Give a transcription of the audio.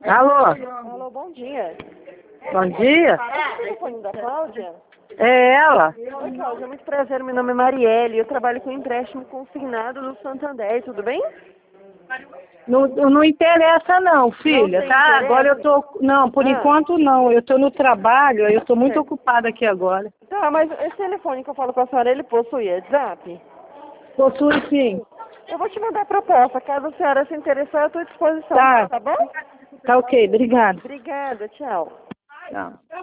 Alô? Alô, bom dia. Bom dia? É o telefone da Cláudia? É ela? Oi, Cláudia, muito prazer. Meu nome é Marielle. Eu trabalho com empréstimo consignado no Santander, tudo bem? Não interessa não, filha, tem tá? interesse? Agora eu tô... Não, por enquanto não. Eu tô no trabalho, eu tô muito ocupada aqui agora. Tá, mas esse telefone que eu falo com a senhora, ele possui WhatsApp? Possui sim. Eu vou te mandar a proposta. Caso a senhora se interessar, eu estou à disposição. Tá. Tá bom? Tá ok, obrigada. Obrigada, tchau. Tchau.